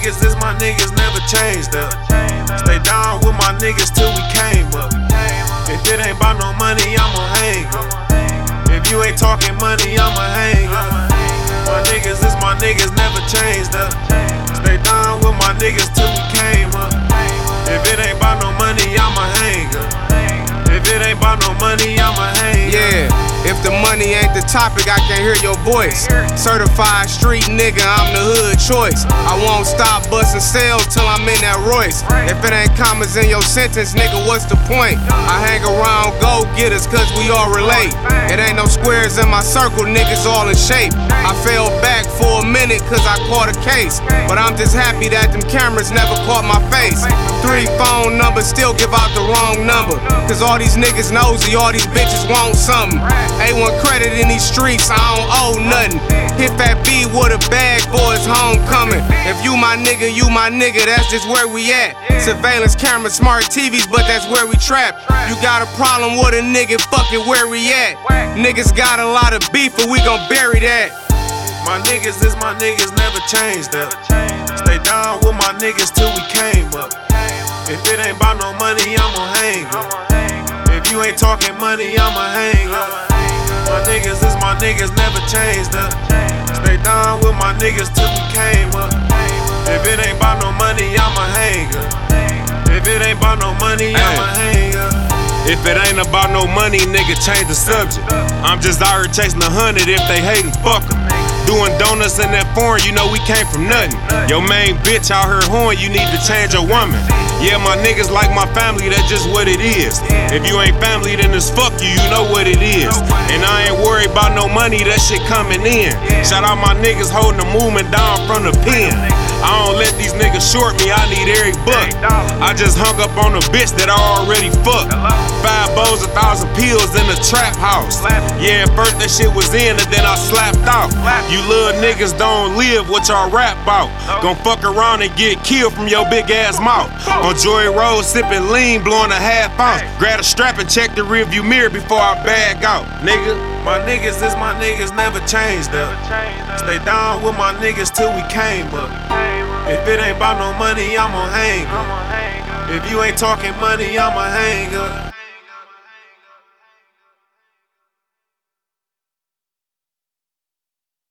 niggas is my niggas, never changed up. Stay down with my niggas till we came up. If it ain't about no money, I'ma hang up. If you ain't talking money, I'ma hang up. My niggas is my niggas, never changed up. Stay down with my niggas till we came up. If it ain't about no money, I'ma hang up. If it ain't about no money, I'ma hang up. Yeah, if the money ain't the topic, I can't hear your voice. Certified street nigga, I'm the hood choice. I won't stop busting sales till I'm in that Royce. If it ain't commas in your sentence, nigga, what's the point? I hang around go-getters cause we all relate. It ain't no squares in my circle, niggas all in shape. I fell back for a minute cause I caught a case. But I'm just happy that them cameras never caught my face. 3 phone numbers still give out the wrong number. Cause all these niggas nosy, all these bitches want something. A1 credit in these streets, I don't owe nothing. Hit that beat with a bag for his homecoming. If you my nigga, that's just where we at. Surveillance cameras, smart TVs, but that's where we trap. You got a problem with a nigga, fuck it, where we at? Niggas got a lot of beef, but we gon' bury that. My niggas is my niggas, never changed up. Stay down with my niggas till we came up. If it ain't about no money, I'ma hang up. If you ain't talking money, I'ma hang up. My niggas is my niggas, never changed up. Stay down with my niggas till we came up. If it ain't about no money, I'ma hang up. If it ain't about no money, I'ma hang up. If it ain't about no money, nigga, change the subject. I'm just out here chasing 100, if they hatin', fuck 'em. Doing donuts in that foreign, you know we came from nothing. Your main bitch out here horn, you need to change your woman. Yeah, my niggas like my family, that's just what it is. If you ain't family, then it's fuck you, you know what it is. And I ain't worried about no money, that shit coming in. Shout out my niggas holding the movement down from the pen. I don't let these niggas short me, I need every buck. I just hung up on a bitch that I already fucked. 5 bows, 1,000 pills in a trap house. Yeah, at first that shit was in and then I slapped out. You little niggas don't live what y'all rap about. Gon' fuck around and get killed from your big ass mouth. On Joy Road, sipping lean, blowing a half ounce. Grab a strap and check the rearview mirror before I bag out, nigga. My niggas is my niggas, never changed up. Stay down with my niggas till we came up. If it ain't about no money, I'ma hang up. If you ain't talking money, I'ma hang up.